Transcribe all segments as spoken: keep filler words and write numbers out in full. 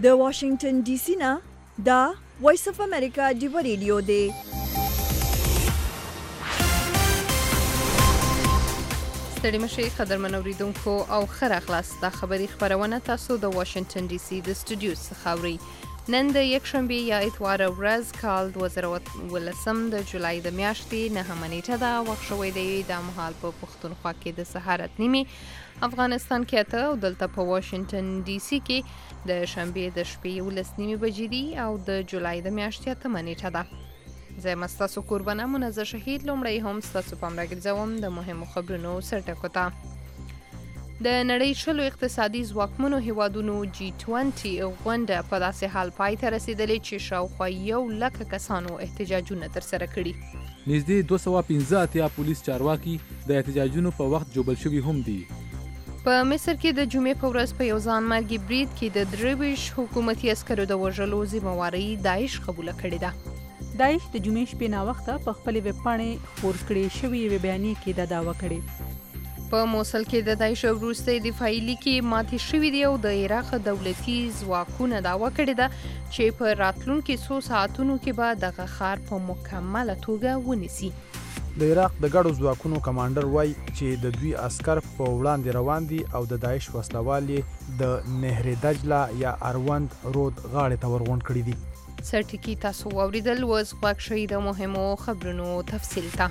د واشنگټن ډي سي نه دا وایس اف امریکا دی ریډیو دی. ستړي مشي قدرمن اوریدونکو او خره خلاص د خبري خبرونه تاسو د واشنگټن ډي سي د سټوډیو څخه اورئ. نن د یکشنبه یا اتوار ورځ کال دوه زره ولسم د جولای د میاشتې نهمه نیټه ده. وخت شوی دی د مهال په پښتونخوا کې د سهار اته نیمې، افغانستان کې اته او دلته په واشنگټن ډي سي کې د شنبه د شپې یولس نیمې بجې دي او د جولای د میاشتې اتمه نیټه ده. زه یم ستاسو قربانه منزه شهید. لومړی هم ستاسو پام راګرځوم د مهمو خبرونو سرټکو ته. د نړۍ شلو اقتصادي ځواکمنو هیوادونو جی توینټي غونډه په داسې حال پای ته رسېدلې چې شاوخوا یو لکه کسانو احتجاجونه ترسره کړي. نږدې دوه سوه پنځه اتیا پولیس چارواکي د احتجاجونو په وخت جوبل شوي هم دي. په مصر کې د جمعې په ورځ په یو ځانمرګي برید کې د درویش حکومتي عسکرو د وژلو ذمهواري داعش قبوله کړې ده. داعش د جمعې شپې ناوخته په خپلې ویب پاڼې خپور کړې شوې یوې بیانیې کې دا دعوه کړې. په موصل کې د داعش وروستۍ دفاعي لیکې ماتې شوې دي او د عراق دولتي ځواکونه دعوه کړې ده چې په راتلونکو څو ساعتونو کې به دغه ښار په مکمله توګه ونیسي. د عراق د ګډو ځواکونو کمانډر وایي چې د دوی عسکر په وړاندې روان دي او د داعش وسلوال د نهر دجله یا اروند رود غاړې ته ورغونډ کړي دي. سرټکی تاسو واوریدل. وز غوږ شئ د مهمو خبرونو تفصیل ته.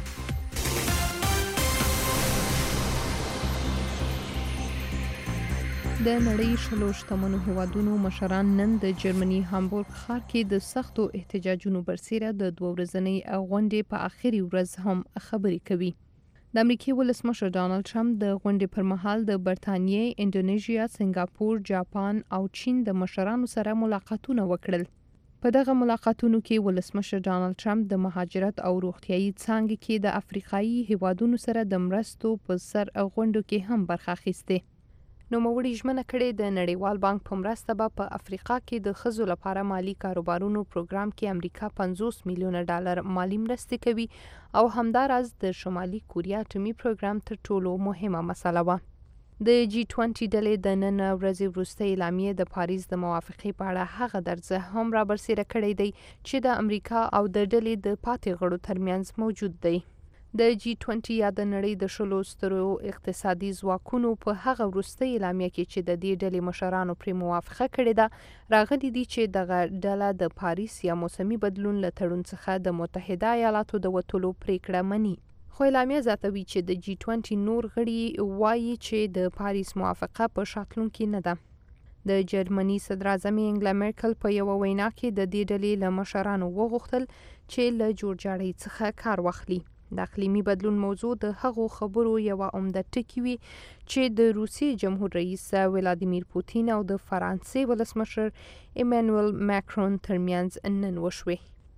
د نړۍ شلو شتمنو هیوادونو مشران نن د جرمني هامبورګ ښار کې د سختو احتجاجونو برسیره د دوه ورځنۍ غونډې په آخري ورځ هم خبرې کوي. د امریکای ولسمشر ډانلډ ټرمپ د غونډې پر مهال د برتانیې، انډونیژیا، سنگاپور، جاپان او چین د مشرانو سره ملاقاتونه وکړل. په دغه ملاقاتونو کې ولسمشر ډانلډ ټرمپ د مهاجرت او روغتیايي څانګې کې د افریقایي هیوادونو سره د مرستو په سر غونډو کې هم برخه اخیسته. نوموړي ژمنه کړې د نړیوال بانک په مرسته به په افریقا کې د ښځو لپاره مالي کاروبارونو پروګرام کې امریکا پنځوس میلیونه ډالر مالي مرستې کوي او همداراز د شمالي کوریا اټومي پروګرام تر ټولو مهمه مسله وه. د جی توینټي ډلې د نن ورځې وروستۍ اعلامیې د پاریس د موافقې په اړه هغه درځه هم را برسېره کړی دی چې د امریکا او د ډلې د پاتې غړو ترمنځ موجود دی. د جی توینټي یا د نړۍ د شلو سترو اقتصادي ځواکونو په هغه وروستۍ اعلامیه کې چې د دې ډلې مشرانو پرې موافقه کړې ده راغلي دي چې دغه ډله د پاریس یا موسمي بدلون له تړون څخه د متحده ایالاتو د وتلو پریکړه مني. خو اعلامیه زیاتوي چې د جی توینټي نور غړي وایي چې د پاریس موافقه په شاتلون کې نه ده. د جرمني صدراعظم انګلا میرکل په یو وینا کې د دې ډلې له مشرانو وغوښتل چې له جوړجاړي څخه کار واخلي. د اقلیمي بدلون موضوع د هغو خبرو یوه عمده ټکی وي چې د روسیې جمهور رئیس ولادیمیر پوتین او د فرانسې ولسمشر ایمانوئل ماکرون ترمنځ نن وشوې.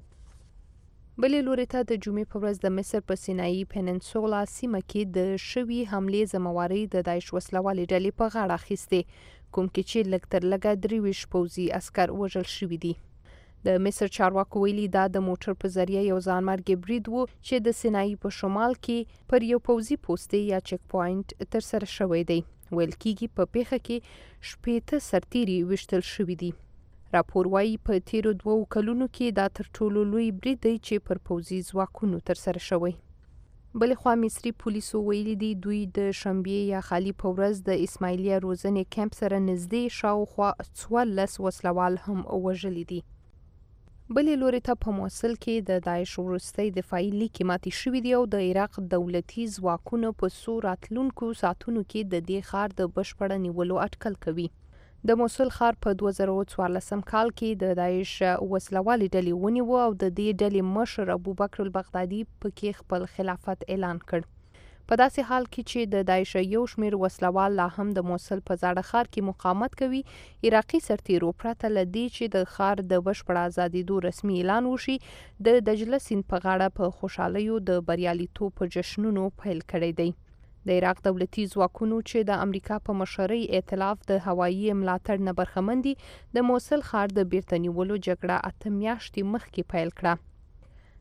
بلې لوري ته د جمعې په ورځ د مصر په سینایي پیننسولا سیمه کې د شوي حملې ذمهواري د داعش وسلوالې ډلې په غاړه اخیستې، کوم کې چې لږ تر لږه درویش پوځي عسکر وژل شوي دي. د مصر چارواکو ویلي دا د موټر په ذریعه یو ځانمرګي برید و چې د سینایي په شمال کې پر یو پوځي پوستې یا چک پوینټ ترسره شوی دی. ویل کېږي په پیښه کې شپېته سرتیري ویشتل شوي دي. راپور وایي په تیرو دوو کلونو کې دا تر ټولو لوی برید دی چې پر پوځي ځواکونو ترسره شوی. بلې خوا مصري پولیسو ویلي دي دوی د شنبې یا خالي په ورځ د اسماعیلیه روزنې کمپ سره نږدې شاوخوا څوارلس وسلوال هم وژلي دي. بلې لوري ته په موصل کې د داعش وروستۍ دفاعي لیکې ماتې شوې دي او د عراق دولتي ځواکونه په څو راتلونکو ساعتونو کې د دې ښار د بشپړ نیولو اټکل کوي. د موصل ښار په دوه زره څوارلسم کال کې د داعش وسلوالې ډلې ونیوه او د دې ډلې مشر ابوبکر البغدادي پکې خپل خلافت اعلان کړ. په داسې حال کې چې د داعش یو شمېر وسلوال لا هم د موصل په زاړه ښار کې مقاومت کوي، عراقي سرتیرو پرته له دې چې د ښار د بشپړ ازادېدو رسمي اعلان وشي د دجله سیند په غاړه په خوشحالیو د بریالیتوب په جشنونو پیل کړی دی. د عراق دولتي ځواکونو چې د امریکا په مشرۍ ائتلاف د هوایي ملاتړ نه برخمن دي د موصل ښار د بیرته نیولو جګړه اته میاشتې مخکې پیل کړه.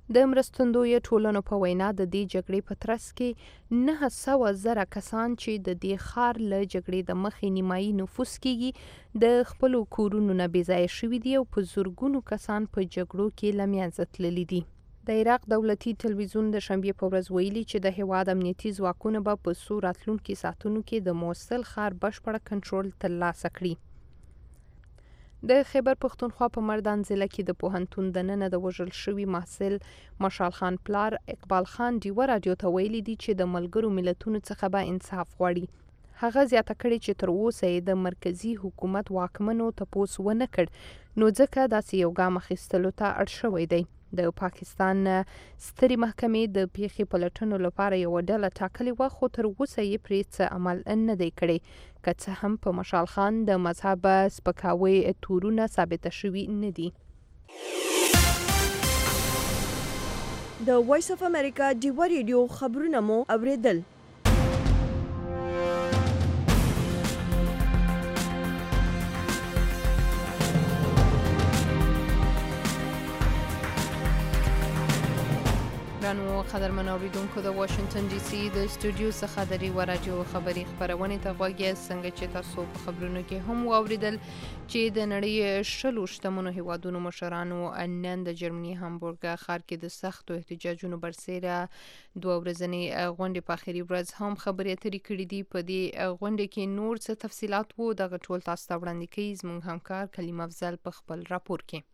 د مرستندویه ټولنو په وینا د دې جګړې په ترڅ کې نه سوه زره کسان چې د دې ښار له جګړې د مخې نیمایي نفوس کېږي د خپلو کورونو نه بېځایه شوي دي او په زرګونو کسان په جګړو کې له منځه تللي دي. د عراق دولتي تلویزیون د شنبې په ورځ ویلي چې د هېواد امنیتي ځواکونه به په څو راتلونکي ساعتونو کې د موصل ښار بشپړه کنټرول ترلاسه کړي. د خیبر پښتونخوا په مردان ضلع کې د پوهنتون دننه د وژل شوي محصل مشال خان پلار اقبال خان ډیوه راډیو ته ویلي دي چې د ملګرو ملتونو څخه به انصاف غواړي. هغه زیاته کړې چې تر اوسه یې د مرکزي حکومت واکمنو تپوس ونه کړ نو ځکه داسې یو ګام اخیستلو ته اړ شوی دی. د پاکستان سترې محکمې د پیښې پلټنو لپاره یوه ډله ټاکلې وه خو تر اوسه یې پرې څه عمل نه دی کړی که څه هم په مشال خان د مذهب سپکاوي تورونه ثابته شوي نه دي. د وایس اف امریکا ډیوه ریډیو خبرونه مو اوریدل. ګرانو قدرمنو اوریدونکو د واشنگټن ډي سي د سټوډیو څخه د ریوا راډیو خبري خپرونې ته غوږ یاست. څنګه چې تاسو په خبرونو کې هم واوریدل چې د نړۍ شلو شتمنو هیوادونو مشرانو نن د جرمني هامبورګ ښار کې د سختو احتجاجونو برسېره دوه ورځنۍ غونډې په اخري ورځ هم خبرې اترې کړې دي. په دې غونډې کې نور څه تفصیلات وو دغه ټول تاسو ته وړاندې کوي زموږ همکار کلیم افضل په خپل راپور کې.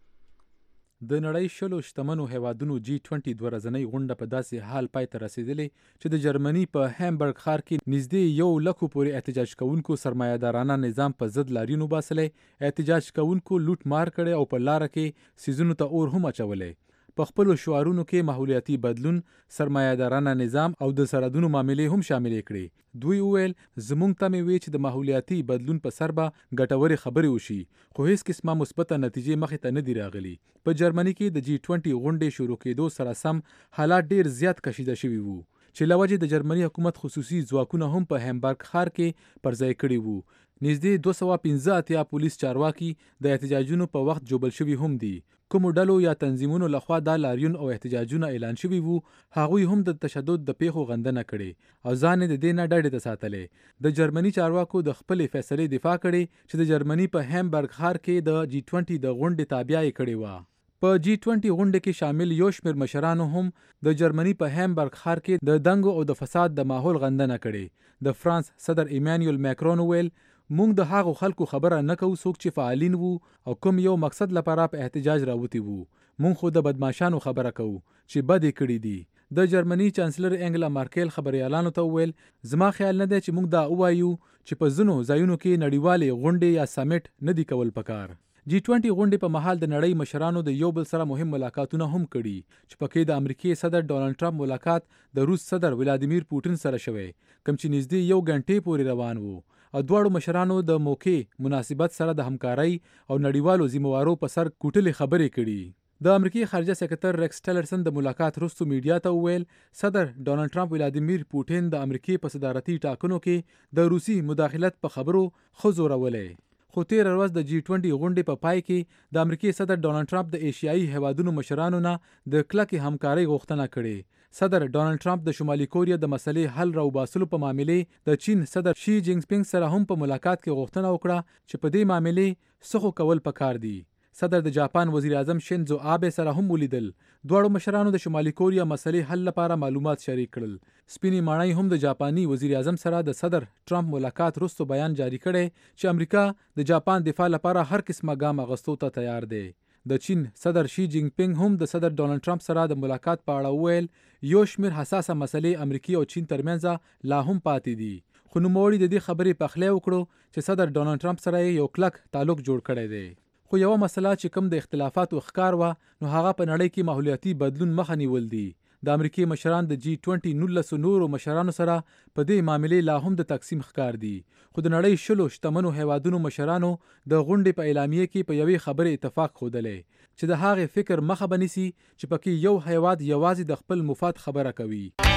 د نړۍ شلو شتمنو هیوادونو جی ټوینټي دوه ورځنۍ غونډه په داسې حال پای ته رسېدلې چې د جرمني په هامبورګ ښار کې نږدې یو لکو پورې احتجاج کوونکو سرمایه‌دارانه نظام په ضد لاریون وباسلی. احتجاج کوونکو لوټ مار کړی او په لاره کې سیزونو ته اور هم اچولی. په خپلو شعارونو کې ماحولیاتي بدلون، سرمایه‌دارانه نظام او د سرحدونو معاملې هم شاملې کړې. دوی وویل زموږ تمې وې چې د ماحولیاتي بدلون په سر به ګټورې خبرې وشي خو هیڅ قسمه مثبته نتیجې مخې ته نه دي راغلي. په جرمني کې د جی ټوینټي غونډې شروع کېدو سره سم حالات ډیر زیات کشیده شوي وو چې له وجې د جرمني حکومت خصوصي ځواکونه هم په هامبورګ ښار کې پر ځای کړي وو. نږدې دوه سوه پنځه اتیا پولیس چارواکي د احتجاجونو په وخت جوبل شوي هم دي. کومو ډلو یا تنظیمونو لخوا دا لاریون او احتجاجونه اعلان شوي وو هغوی هم د تشدد د پیښو غندنه کړې او ځان د دې نه ډډې ته ساتلې. د جرمني چارواکو د خپلې فیصلې دفاع کړې چې د جرمني په هامبورګ ښار کې د جی ټوینټي د غونډې تابعه یې کړې وه. په جی ټوینټي غونډه کې شامل یو شمېر مشرانو هم د جرمني په هامبورګ ښار کې د دنګو او د فساد د ماحول غندنه کړې. د فرانس صدر ایمانوئل ماکرون ویل مونږ د هغو خلکو خبره نه کوو څوک چې فعالین وو او کوم یو مقصد لپاره په احتجاج راوتی وو. مونږ خو د بدمعشانو خبره کوو چې بد یې کړي دي. د جرمني چانسلر انګلا مارکل خبريالانو ته ویل زما خیال نه دی چې مونږ دا ووایو چې په ځینو ځایونو کې نړیوالې غونډې یا سمیټ نه دی کول پکار. جی ټوینټي غونډې په مهال د نړۍ مشرانو د یو بل سره مهم ملاقاتونه هم کړي چې پکې د امریکای صدر ډونالډ ټرمپ ملاقات د روس صدر ولادیمیر پوټین سره شوی کوم چې نږدې یو غنټې پورې روان وو او دواړو مشرانو د موقع مناسبت سره د همکارۍ او نړیوالو ذمہوارو په سر کوټلې خبرې کړي. د امریکای خارجه سکرټر ریکس ټیلرسن د ملاقات وروسته میډیا ته وویل صدر ډونالډ ټرمپ ولادیمیر پوټین د امریکای په صدارتي ټاکنو کې د روسي مداخلت په خبرو ښه زورولی. خو تېره ورځ د جی ټوینټي غونډې په پای کې د امریکای صدر ډونالډ ټرمپ د ایشیایي هیوادونو مشرانو نه د کلکې همکارۍ غوښتنه کړې. صدر ډونالډ ټرمپ د شمالي کوریا د مسلې حل راوباسلو په معاملې د چین صدر شي جینګ پینګ سره هم په ملاقات کې غوښتنه وکړه چې په دې معاملې څه خو کول پکار دي. صدر د جاپان وزیر اعظم شینزو آبه سره هم ولیدل. دواړو مشرانو د شمالي کوریا مسلې حل لپاره معلومات شریک کړل. سپینې ماڼۍ هم د جاپاني وزیر اعظم سره د صدر ټرمپ ملاقات وروسته بیان جاری کړی چې امریکا د جاپان دفاع لپاره هر قسمه ګام اخیستو ته تیار دی. د چین صدر شي جینګ پینګ هم د صدر ډونالډ ټرمپ سره د ملاقات په اړه وویل یو شمېر حساسه مسلې امریکا او چین ترمنځ لا هم پاتې دي. خو نوموړي د دې خبرې پخلی وکړو چې صدر ډونالډ ټرمپ سره یو کلک تعلق جوړ کړی دی. خو یوه مسله چې کوم د اختلافاتو ښکار وه نو هغه په نړۍ کې ماحولیاتي بدلون مخه نیول دي. د امریکای مشران د جی ټوینټي نولسو نورو مشرانو سره په دې معاملې لا هم د تقسیم ښکار دي. خو د نړۍ شلو شتمنو هیوادونو مشرانو د غونډې په اعلامیه کې په یوې خبرې اتفاق ښودلی چې د هغې فکر مخه به نیسي چې پکې یو هیواد یوازې د خپل مفاد خبره کوي.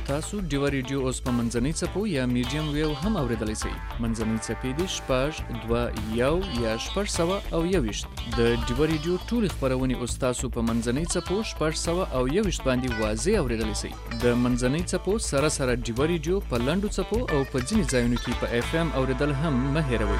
تاسو ډیوا ریډیو اوس په منځنۍ څپو یا میډیم ویو هم اوریدلی شئ. منځنۍ څپې دي شپږ دوه یو یا شپږ سوه او یوویشت. د ډیوا ریډیو ټولې خپرونې اوس تاسو په منځنۍ څپو شپږ سوه او یوویشت باندې واضح اوریدلی شئ. د منځنۍ څپو سره سره ډیوا ریډیو په لنډو څپو او په ځینې ځایونو کې په اف ام اوریدل هم مه هیروئ.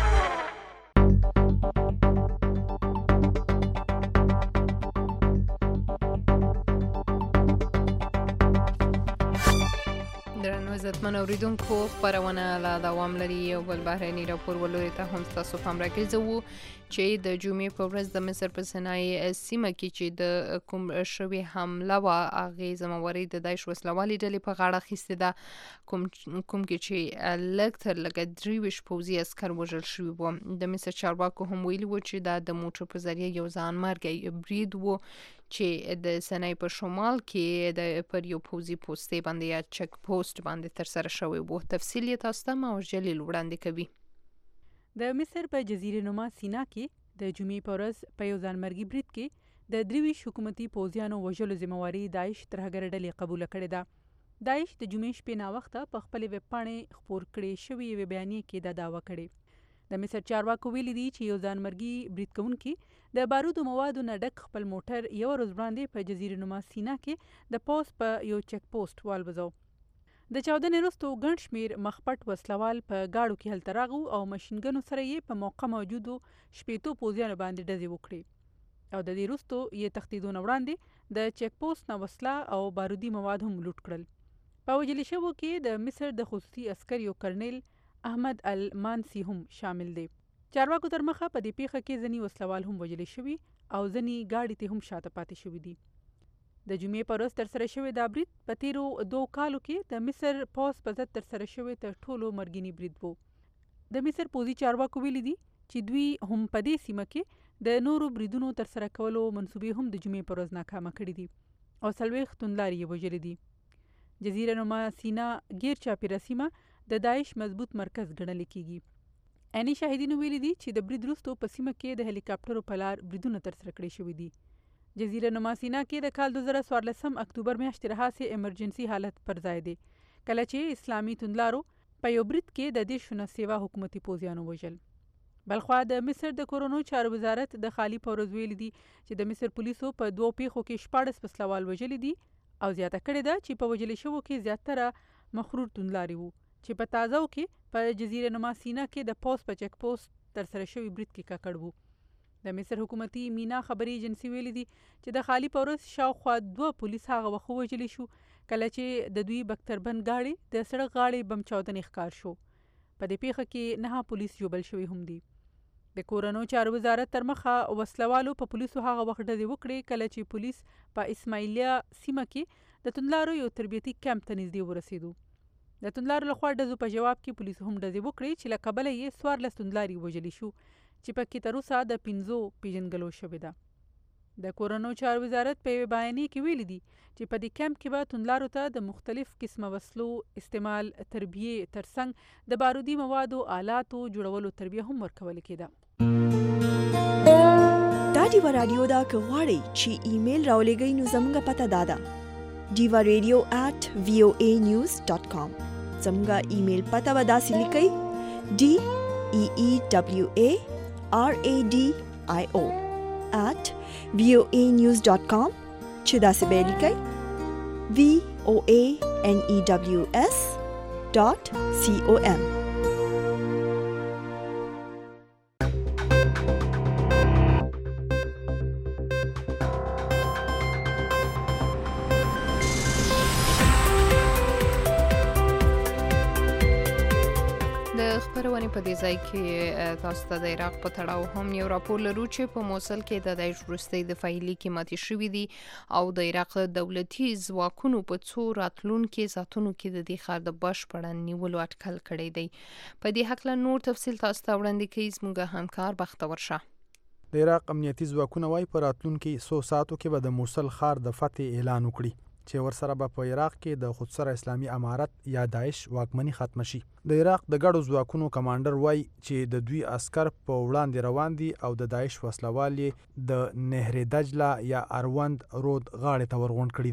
عزتمن اوریدونکو خپرونه لا دوام لري. یو بل بهرني راپور ولوري ته هم تاسو پام راکړئ چې د جمعې په ورځ د مصر په سینای سیمه کې چې د کوم شوې حمله وه هغې ذمهواري د داعش وسلوالې ډلې په غاړه اخیستې ده، کوم کوم کې چې لږ تر لږه درې ویشت پوځي عسکر وژل شوي وو. د مصر چارواکو هم ویلي وو چې دا د موټر په ذریعه یو ځانمرګی برید وو چې د سینای په شمال کې د پر یو پوځي پوستې باندې یا چک پوسټ باندې ترسره شوی وو. تفصیل یې تاسو ته ماور جلیل وړاندې کوي. د مصر په جزیره نما سینا کې د جمعې په ورځ په یو ځانمرګي برید کې د درې ویشت حکومتي پوځیانو وژلو ذمهواري داعش ترهګره ډلې قبوله کړې ده. داعش د جمعې شپې ناوخته په خپلې ویب پاڼې خپور کړې شوې یوې بیانیې کې دا دعوه کړې. د مصر چارواکو ویلي دي چې یو ځانمرګي برید کوونکي د بارودو موادو نه ډک خپل موټر یو ورځ وړاندې په جزیره نما سینا کې د پوز په یو چک پوسټ والوځو. د چاودنې وروسته ګڼ شمېر مخپټ وسلوال په ګاډو کې هلته راغلو او ماشینګنو سره یې په موقع موجودو شپېتو پوځیانو باندې ډزې وکړې او د دې وروسته یې تښتېدو نه وړاندې د چک پوسټ نه وسله او بارودي مواد هم لوټ کړل. په وژل شوو کې د مصر د خصوصي عسکریو کرنیل احمد المانسی هم شامل دی. چارواکو تر مخه په دې پیښه کې ځینې وسلوال هم وژل شوي او ځینې ګاډي ته هم شاته پاتې شوي دي. د جمعې په ورځ ترسره شوی دا برید په تیرو دوو کالو کې د مصر پوځ په ضد ترسره شوی تر ټولو مرګینی برید و. د مصر پوځي چارواکو ویلي دي چې دوی هم په دې سیمه کې د نورو بریدونو ترسره کولو منصوبې هم د جمعې په ورځ ناکامه کړي دي او څلوېښت توندلارې یې وژلې دي. جزیره نما سینا غیر چاپیره سیمه د داعش مضبوط مرکز ګڼل کیږي. عیني شاهدینو ویلي دي چې د برید وروسته په سیمه کې د هلیکاپټرو په لار بریدونه ترسره کړي شوي دي. جزیره نما سینا کې د کال دوه زره څوارلسم اکتوبر میاشتې راهیسې ایمرجنسي حالت پر ځای دی کله چې اسلامي توندلارو په یو برید کې د دېرشو نه سیوا حکومتي پوځیانو وژل. بلخوا د مصر د کورونو چارو وزارت د خالي په ورځ ویلي دي چې د مصر پولیسو په دوو پیښو کې شپاړس وسلوال وژلي دي او زیاته کړې ده چې په وژلې شوو کې زیاتره مخرور توندلاري وو چې په تازه کې په جزیره نما سینا کې د پوز په چک پوسټ ترسره شوی برید کې ککړ وو. د مصر حکومتي مینا خبري ایجنسی ویلي دي چې د خالي په ورځ شاوخوا دوه پولیس هغه وخت وژلي شو کله چې د دوی بختربند ګاډي د سړک غاړې بم چاودنې ښکار شو. په دې پیښه کې نه پولیس ژوبل شوي هم دي. د کورونو چارو وزارت تر مخه وسلوالو په پولیسو هغه وخت ډزې وکړې کله چې پولیس په اسماعیلیه سیمه کې د توندلارو یو تربیتي کمپ ته نږدې ورسېدو. د توندلارو لخوا ډزو په جواب کې پولیسو هم ډزې وکړې چې له کبله یې څوارلس توندلاري وژلي شو چې پکې تر اوسه د پنځو پیژنګلو شوې ده. د کورونو چارو وزارت په یوې بیانیې کې ویلي دي چې په دې کمپ کې به توندلارو ته د مختلف قسمه وسلو استعمال تربیې ترڅنګ د بارودي موادو آلاتو جوړولو تربیه هم ورکول کېده. دا ډیوا رادیو دا که غواړئ چې ایمیل راولېږئ نو زموږ پته دا ده ډیوا ریډیو ایٹ وی او ای نیوز ډاټ کام. زموږ ایمیل پته به داسې لیکئ ډي ای ای ډبلیو ای آر ای ډي آی او ایٹ وی او ای نیوز ډاټ کام چې داسې به یې لیکئ وی او ای این ای ډبلیو اس ډاټ سی او ایم. خبرونه په دې ځای کې تاسو ته د عراق په تړاو هم یو راپور لرو چې په موصل کې د داعش وروستۍ دفاعي لیکې ماتې شوې دي او د عراق دولتي ځواکونو په څو راتلونکو ساعتونو کې د دې ښار د بشپړ نیولو اټکل کړی دی. په دې هکله نور تفصیل تاسو ته وړاندې کوي زموږ همکار بختور شه. د عراق امنیتي ځواکونه وايي په راتلونکو څو ساعتو کې به د موصل ښار د فتح اعلان وکړي چې ورسره به په عراق کې د خودسره اسلامي امارت یا داعش واکمني ختم شي. د عراق د ګډو ځواکونو کمانډر وایي چې د دوی عسكر په وړاندې روان دي او د داعش وسلوال د نهر دجله یا اروند رود غاړې ته ورغونډ کړي دي.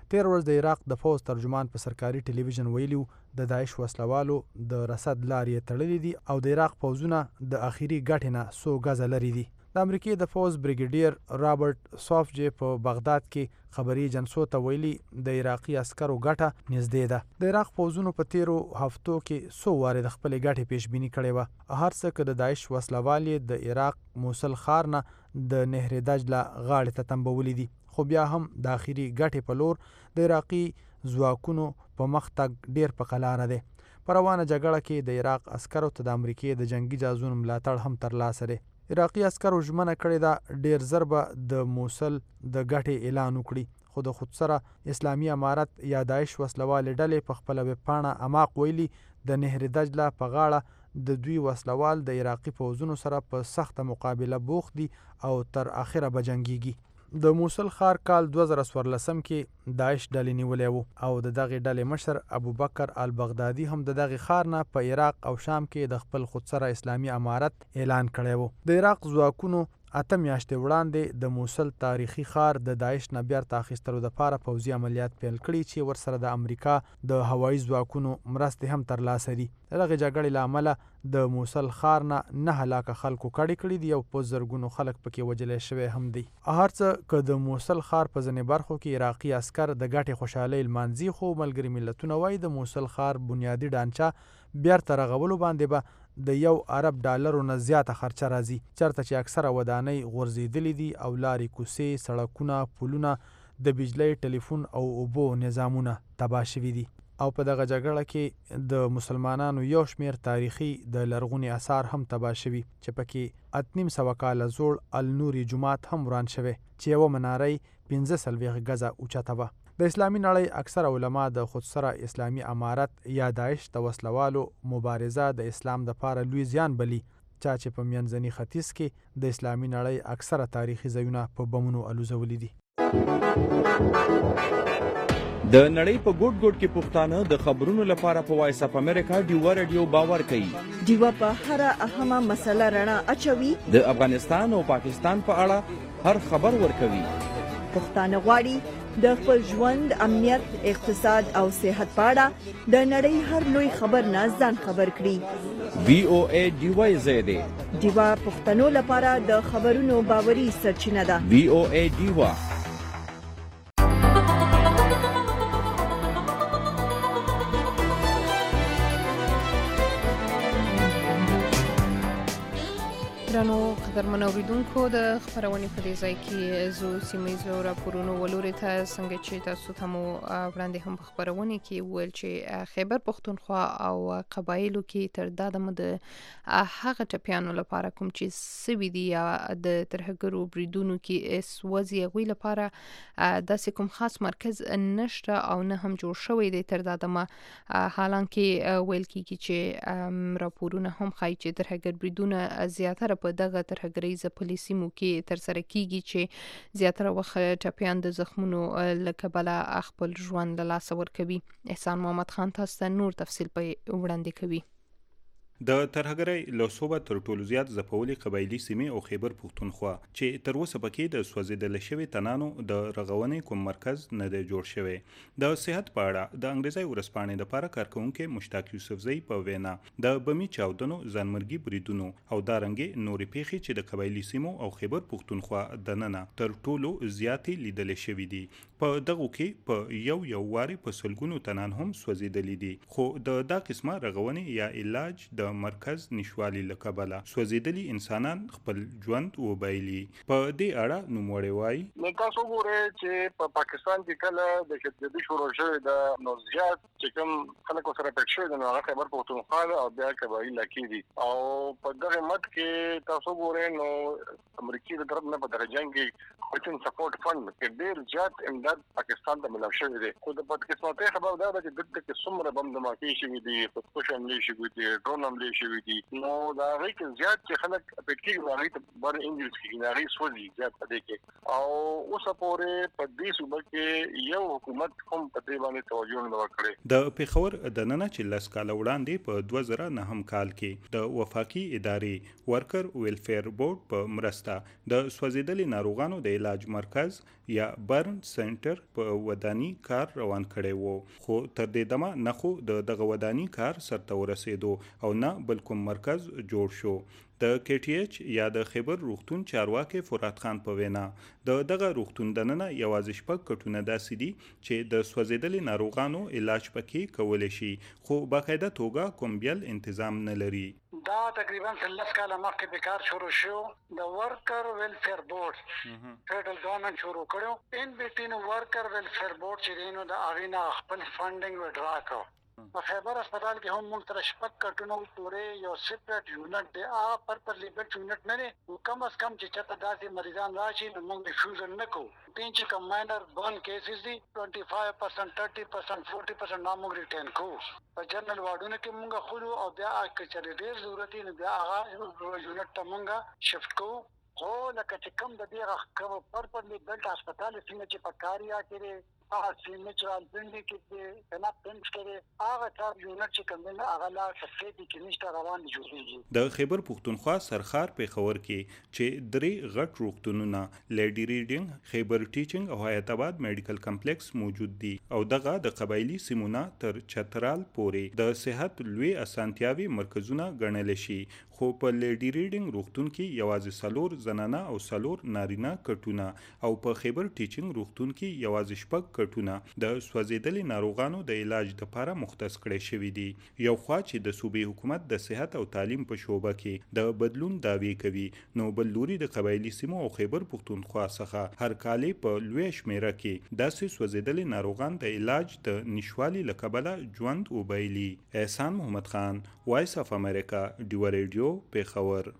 تیر ورځ د عراق د فوز ترجمان په سرکاري ټلویزیون ویلي د داعش وسلوالو د رصد لارې تړلې دي او د عراق پوځونه د اخیری ګټې نه څو ګزه لرې دي. د امریکای د فوز بریګیډیر رابرټ سافجې په بغداد کې خبري جنسو ته ویلي د عراقي عسکرو ګټه نږدې ده. د عراق پوځونو په تیرو هفتو کې څو وارې د خپلې ګټې پیشبیني کړې وه. هر څه که د داعش وسلوال د عراق موصل ښار نه د نهر دجله غاړې ته تنبولي دي، خو بیا هم د اخیری ګټې په لور د عراقي ځواکونو په مخ تګ ډیر په قلاره دی. په روانه جګړه کې د عراق عسکرو ته د امریکای د جنگي جهازونو ملاتړ هم ترلاسه دی. عراقي عسکرو ژمنه کړې ده ډیر ژر به د موصل د ګټې اعلان وکړي، خو د خودسره اسلامي امارت یا داعش وسلوالې ډلې په خپله ویبپاڼه اماق ویلي د نهر دجله په غاړه د دوی وسلوال د عراقي پوځونو سره په سخته مقابله بوخت دي او تر اخره به جنګیږي. د موصل ښار کال دوه زره څوارلسم کې داعش ډلې نیولی و او د دغې ډلې مشر ابوبکر البغدادي هم د دغې ښار نه په عراق او شام کې د خپل خودسره اسلامي امارت اعلان کړی و. د عراق ځواکونو اته میاشتې وړاندې د موصل تاریخي ښار د داعش نه بیرته اخیستلو دپاره پوځي عملیات پیل کړي چې ورسره د امریکا د هوایي ځواکونو مرستې هم ترلاسه دي. د دغې جګړې له امله د موصل ښار نه نه هلاکه خلکو کډې کړي دي او په زرګونو خلک پکې وژلی شوی هم دی. هر څه که د موصل ښار په ځینې برخو کې عراقي عسکر د ګټې خوشحالۍ لمانځي، خو ملګري ملتونه وایي د موصل ښار بنیادي ډانچه بیرته رغولو باندې به د یو ارب ډالرو نه زیاته خرچه راځي، چېرته چې اکثره ودانۍ غورځېدلې دي او لارې کوڅې، سړکونه، پلونه، د بجلۍ، ټلیفون او اوبو نظامونه تباه شوي دي. او په دغه جګړه کې د مسلمانانو یو شمیر تاریخي د لرغوني اثار هم تباه شوي چې پکې اته نیم سوه کاله زوړ النوري جومات هم وران شوی چې یوه مناره یې پنځه څلوېښت ګزه اوچته وه. د اسلامي نړۍ اکثره علما د خودسره اسلامي امارت یا داعش د وسلوالو مبارزه د اسلام دپاره لوی زیان بلي، چا چې په منځني ختیځ کې د اسلامي نړۍ اکثره تاریخي ځایونه په بمونو الوزولي دي. د نړۍ په ګوټ ګوټ کې پښتانه د خبرونو لپاره په وایس اف امریکا ډیوا رادیو باور کوي. ډیوا په هر اهمه مسله رڼا اچوي. د افغانستان او پاکستان په اړه هر خبر ورکوي. پښتانه غواړي د خپل ژوند، امنیت، اقتصاد او صحت په اړه د نړۍ هر لوی خبر نه ځان خبر کړي. وی او ای ډیوا زیاده ډیوا پښتنو لپاره د خبرونو باوري سرچینه ده. وی او ای ډیوا. درنو قدرمنو اوریدونکو، د خبرونې په دې ځای کې زو سیمه‌ییزو راپورونو ولوري ته څنګه چې تاسو ته مو وړاندې هم په خبرونې کې ویل چې خیبر پښتونخوا او قبایلو کې تر دا دمه د هغه ټپیانو لپاره کوم چې سوي دي یا د ترهګرو بریدونو کې سوځي هغوی لپاره داسې کوم خاص مرکز نشته او نه هم جوړ شوی دی تر دا دمه، حالانکه ویل کېږي چې راپورونه هم ښایي چې ترهګر بریدونه زیاتره په دغه ترهګریزه پالیسیمو کې ترسره کیږي چې زیاتره وخت ټپیان د زخمونو له کبله خپل ژوند له لاسه ورکوي. احسان محمد خان تاسو ته نور تفصیل په وړاندې کوي. د ترهګرۍ له صوبه تر ټولو زیات ځپولې قبایلي سیمې او خیبر پښتونخوا چې تر اوسه پکې د سوځېدل شوي تنانو د رغونې کوم مرکز نه دی جوړ شوی. د صحت په اړه د انګریزي ورځپاڼې دپاره کارکوونکی مشتاق یوسفزۍ په وینا د بمي چاودنو، ځانمرګي بریدونو او دارنګې نورې پیښې چې د قبایلي سیمو او خیبر پښتونخوا دننه تر ټولو زیاتې لیدلې شوي دي. په دغو کې په یو یو واري په سلګونو تنان هم سوځېدلي دي، خو د دا قسمه رغونې یا علاج د مرکز نشوالي له کبله سوځېدلي انسانان خپل ژوند وبایلي. په دې اړه نوموړی وایي: نو تاسو ګورئ چې په پاکستان کې کله د شدیدي شروع شوی د نو زیات چې کوم خلک سره پېښ شوي د هغه خیبر پښتونخوا او بیا قبایل کې دي. او په دغه مد کې تاسو ګورئ نو امریکای د طرف نه په دغه جنګ کې کوچن سپورټ فند کې ډېر زیات امداد پاکستان ته ملو شوی دی. خو د پاکستان خبر دا ده چې دلته کې څومره بم دماکې شوي دي، خودکش حملې شوي دي، ډرون حملې شوي دي. نو دا هغې کې زیات چې خلک پټ کېږي نو هغې ته بر انجلس کېږي، نو هغې سوځي زیات په دې کې. او اوسه پورې په دې صوبه کې یو حکومت هم په دې باندې توجه نه وه کړې. د پیښور د ننه چې لس کاله وړاندې په دوه زره نهم کال کې د وفاقي ادارې ورکر ویلفیر بورډ په مرسته د سوځېدلي ناروغانو د علاج مرکز یا برن سنټر په وداني کار روان کړی وو، خو تر دې دمه نه خو د دغه وداني کار سرته ورسېدو او نه بل کوم مرکز جوړ شو. د کې ټي ایچ یا د خیبر روغتون چارواکي فرات خان په وینا د دغه روغتون دننه یوازې شپږ کټونه داسې دي چې د سوځېدلي ناروغانو علاج پکې کولی شي، خو باقاعده توګه کوم بیل تنظیم نه لري. دا تقریبا لس کاله مخکې د کار شروع شو، د ورکر ویلفیر بورډ فیډرل ګورنمنت شروع کړو. ان بیټین ورکر ویلفیر بورډ چې دینو د اغینا خپل فنډینګ وډرا کړ. په خیبر هسپتال کې هم موږ تر شپږ کټونو پورې یو سپریټ یونټ دی، هغه پرپر لیبل یونټ نه دی، کم از کم چې چاته داسې مریضان راشي نو موږ ریفیوزل نه کوو. دین چې کوم ماینر برن کیسز دي ټوئنټي فایو پرسنټ ثرټي پرسنټ فورټي پرسنټ نو موږ ریټین کوو. په جنرال واردونو کې موږ خلو او بیا چې ډېر ضرورت نه بیا هغه یونټ ته موږ شفټ کوو. خو لکه چې کوم د دې پرپر لیبل هسپتال څنګه چې په کاریا کې هغه چې نچرال بندي کې د نه پنځ کې هغه تر یونټ چې کوم نه هغه لا څه دي کې نشته روان جوړیږي. د خیبر پښتونخوا سرخار پیښور کې چې درې غټ روغتونونه لیډي ریډینګ، خیبر ټیچینګ او حیات آباد میډیکل کمپلیکس موجود دي او دغه د قبایلی سیمونه تر چترال پورې د صحت لوی اسانتیاوي مرکزونه ګڼل شي، خو په لیډي ریډینګ روغتون کې یوازې څلور زنانه او څلور نارینه کټونه او په خیبر ټیچینګ روغتون کې یوازې شپږ کټونه د سوځېدلي ناروغانو د علاج لپاره مختص کړي شوي دي. یو خوا چې د صوبې حکومت د صحت او تعلیم په شعبه کې د بدلون دعوی کوي، نو بل لوري د قبایلی سیمو او خیبر پښتونخوا څخه هر کال په لوی شمیره کې داسې سوځېدلي ناروغان د علاج د نشوالي له کبله ژوند وبایلي. احسان محمد خان، وایس اف امریکا، ډیوا ریډیو، پیښور.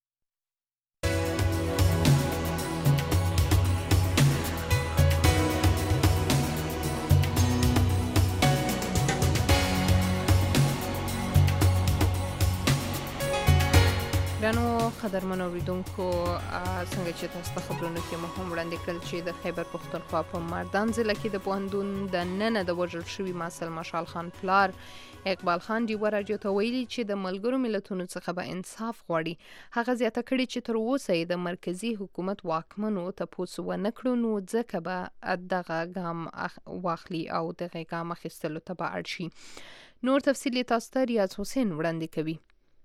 ګرانو قدرمنو اوریدونکو، څنګه چې تاسو ته خبرونه کې مو هم وړاندې کړل چې د خیبر پښتونخوا په مردان ضلع کې د پوهنتون د ننه د وژل شوي محصل مشال خان پلار اقبال خان ډیوا راډیو ته ویلي چې د ملګرو ملتونو څخه به انصاف غواړي. هغه زیاته کړې چې تر اوسه یې د مرکزي حکومت واکمنو تپوس ونه کړو، نو ځکه به دغه ګام واخلي او دغه ګام اخیستلو ته به اړ شي. نور تفصیل تاسو ته ریاض حسین وړاندې کوي.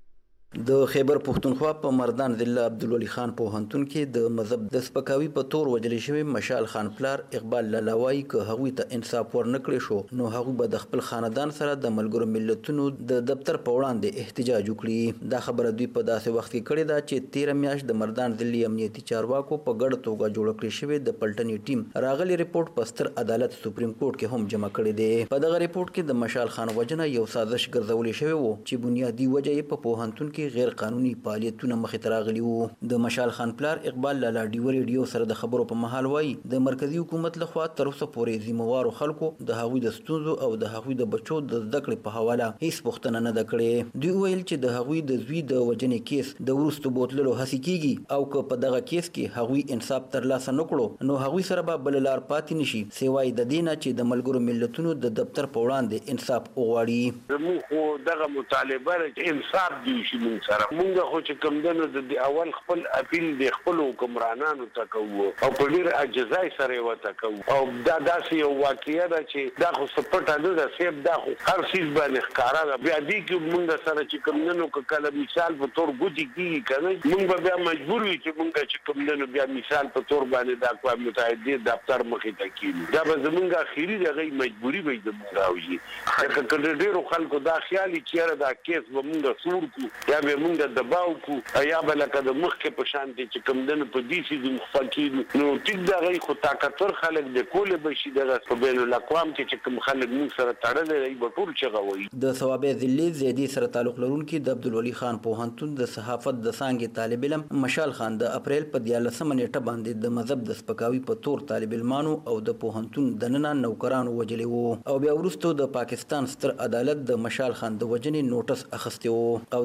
د خیبر پښتونخوا په مردان ضلع عبدالولي خان پوهنتون کې د مذهب د سپکاوي په تور وژل شوی مشال خان پلار اقبال لالاوای که هغوی ته انصاف ورنکړي شو نو هغوی به د خپل خاندان سره د ملګرو ملتونو د دفتر په وړاندې احتجاج وکړي. دا خبره دوی په داسې وخت کې کړې ده چې تیره میاشت د مردان ضلعي امنیتي چارواکو په ګډه توګه جوړ کړی شوی د پلټنې ټیم راغلی ریپورت په ستر عدالت سپریم کورټ کې هم جمع کړی دی. په دغه ریپورت کې د مشال خان وژنه یو سازش ګرځولې شوی وو چې بنیادی وجه یې په پوهنتون کې غیر قانوني فعالیتونه مخې ته راغلي وو. د مشال خان پلار اقبال لالا ډیوا ریډیو سره د خبرو په مهال وایي د مرکزی حکومت لخوا تر اوسه پورې ذمہوارو خلکو د هغوی د ستونزو او د هغوی د بچو د زده کړې په حواله هیڅ پوښتنه نه ده کړې. دوی ویل چې د هغوی د زوی د وژنې کیس د وروستو بوتللو هڅې کیږي او که په دغه کیس کې هغوی انصاف ترلاسه نه کړو نو هغوی سره به بل لار پاتې نشي سوای د دې نه چې د ملګرو ملتونو د دفتر په وړاندې انصاف وغواړي. زموږ خو دغه مطالبه انصاف دی چې موږ سره موږ خو چې کوم دنو د اول خپل اپیل د خپل حکمرانانو ته کوو او په ډیر عجزای سره وته کوو او دا داسې یو واقعیا ده چې دا خو سپټ نه ده سیب دا خو هر څه باندې ښکارا ده. بیا دې کې موږ سره چې کوم دنو کله مثال په تور ګوتی کیږي کنه موږ بیا مجبور یو چې موږ چې کوم دنو بیا مثال په تور باندې د اقوام متحده دفتر مخې ته کیږي. دا به زمونږ اخیری دغه مجبوری وي زمونږ راوي چې کله ډیرو خلکو دا خیالي چې دا کیس به موږ سور کو یا به موږ دباو کو یا بل کده مخکې په شان دي چې کوم دنه په دې سي د مخفقین نو ټیک دا غي خو طاقتور خلک د کوله بشي دغه په بین الاقوام کې چې کوم خلک موږ سره تړلې دی به ټول چغوي. د ثوابه ذلی زیدي سره تعلق لرونکي د عبدالولي خان پوهنتون د صحافت د څانګې طالب علم مشال خان د اپریل په دیارلسمه نیټه باندې د مذهب د سپکاوي په تور طالب علمانو او د پوهنتون دننه نوکرانو وجلې وو او بیا وروسته د پاکستان ستر عدالت د مشال خان د وجنې نوټس اخیسته وو او د دې د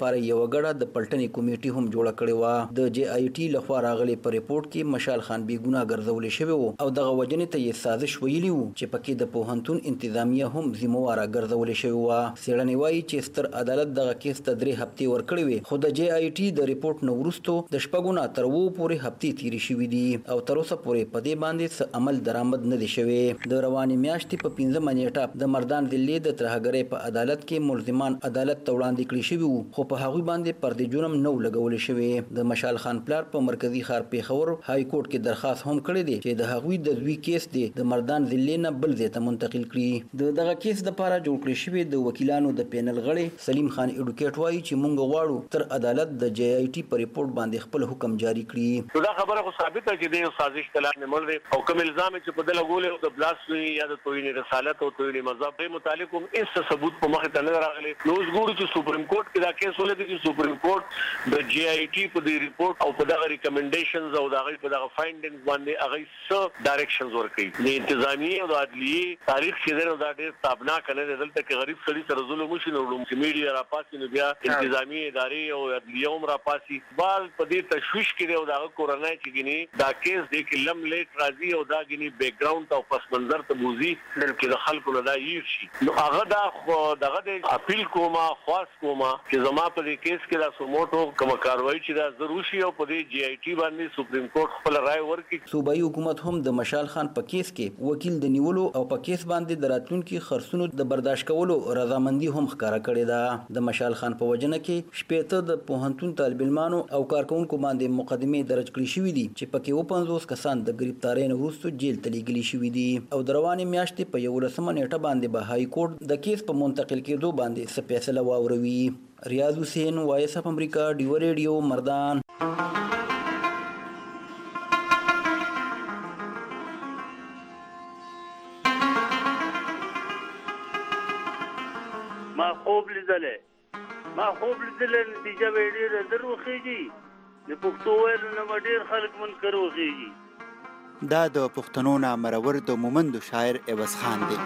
لپاره یو غړه د پلټنې کمیټې هم جوړه کړې و. د جی آی ټي لخوا راغلي په ریپورت کې مشال خان بې ګناه ګرځولې شوی و او دغه وجنې ته یې سازش ویلي و چې پکې د پوهنتون انتظامیه هم ذمہواره ګرځولې شوی و. څېړنې وایي چې ستر عدالت دغه کیس ته درې هفتې ورکړې وې خو د جی آی ټي د ریپورت نه وروسته د شپږو نه تر اووه پورې هفتې تېرې شوي دي او تر اوسه پورې په دې باندې څه عمل درآمد نه دی شوی. د روانې میاشتې په پنځمه نیټه د مردان ضلعې د ترهګرۍ په عدالت کې ملزمان عدالت ته وړاندې کړي شوي وو خو په هغوی باندې پردې جرم نه و لګولی شوی. د مشال خان پلار په مرکزي ښار پېښور های کورټ کې درخواست هم کړی دی چې د هغوی د زوی کیس دی د مردان ضلعې نه بل ځای ته منتقل کړي. د دغه کیس دپاره جوړ کړی شوي د وکیلانو د پینل غړی سلیم خان ایډوکیټ وایي چې موږ غواړو تر عدالت د جی آی ټي په ریپورت باندې خپل حکم جاری کړي. دا خبره خو ثابته چې د سازش کلام نه مل او کوم الزام چې په دغه ګولې د بلاسفي یا د توهین رسالت او توهین مذهب په متعلق هم هیڅ ثبوت په مخ ته نه راغلی. نو اوس ګورو چې سپریم کورټ کې دا کیس ولګي چې سپریم کورټ د جی آی ټي په دې ریپورت او په دغه ریکمنډیشنز او دغه په دغه فایندینګز باندې هغه څه ډایرکشنز ورکړي. د انتظامیه او د عدلیه تاریخ چې دا د ډېر تابناک نه دلته کې غریب سړي سره ظلم وشي نو چې میډیا را پاسي نو بیا انتظامیه ادارې او عدلیه هم را پاسي بال په دې تشویش کې او دغه کورنۍ چې ګني دا کیس د کلم لیټ راځي او دا ګني بیک ګراوند او پس منظر ته موزي چې د خلکو نه دا یې شي نو هغه دا دغه د اپیل کوما خاص کوما چې زما په دې کیس کې دا سموټو کوم کاروایی چې دا ضروري شي او په دې جی آی ټي باندې سپریم کورټ خپل رائے ورکړي. صوبایي حکومت هم د مشال خان په کیس کې وکیل د نیولو او په کیس باندې د راتلونکي خرڅونو د برداشت کولو رضامندي هم ښکاره کړې ده. د مشال خان په وجنه کې شپېته د پوهنتون طالب علمانو او کارکونکو باندې مقدمې درج کړې شوې دي چې پکې اووه پنځوس کسان د ګرفتارۍ نه وروسته جیل ته لیږلي شوي دي او د روانې میاشتې په یولسمه نیټه باندې به های کورټ د کیس په منتقل کېدو باندې څه فیصله واوروي. ریاض حسین وایس اف امریکا ډیو ریډیو مردان. ما خوب لیدلې ما خوب لیدلې نتیجه به ډېره در وخیږي د پښتو ویلو نه ډېر خلک منکر وخیږي. دا د پښتنو نه مرور د مومندو شاعر عوض خان دی.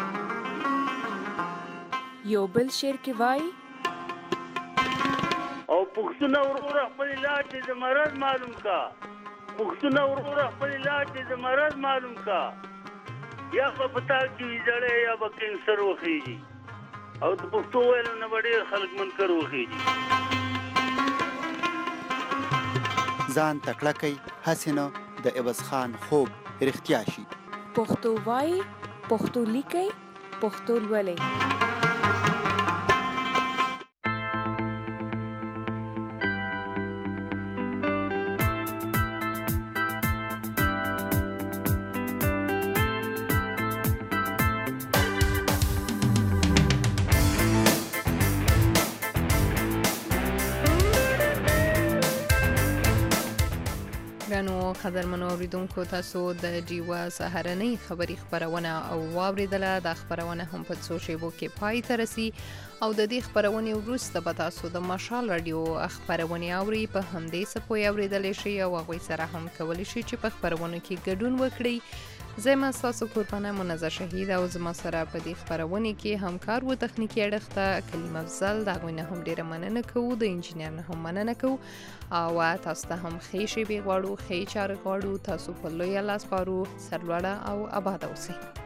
یو بل شعر کې وایي او پښتون ورور خپل علاج د مرض معلوم کا پښتون ورور خپل علاج د مرض معلوم کا یا په پتا کې جړې یا په کینسر وخیږي او د پښتو ویلو نه ډېر خلک منکر وخیږي. ځان تکړه کوي هسې نه د عوض خان خوب رښتیا شي. پښتو وایي پښتو لیکي پښتو لولئ. قدرمنو اوریدونکو تاسو د ډیوا سهارنۍ خبری خبرونه او واوریدله. د خبرونه هم په څو شیبو کې پای ته رسي او د دې خبرونه وروسته به تاسو د مشال رادیو خبرونه اوري په همدې سپوی اوریدل شي او هغوی سره هم کولی شي چې په خبرونه کې ګډون وکړي. زما تاسو قربانه منزه شهید او زما سره په دې خبرونه کې همکار و تخنیکی اړخته کلیم افضل دا غوینه هم ډیره مننه کوو د انجینر نه هم مننه کوو او تاسو ته هم ښې شیبې غواړو ښې چارې غواړو. تاسو په لوی الله سپارو. سرلوړه او آباد اوسئ.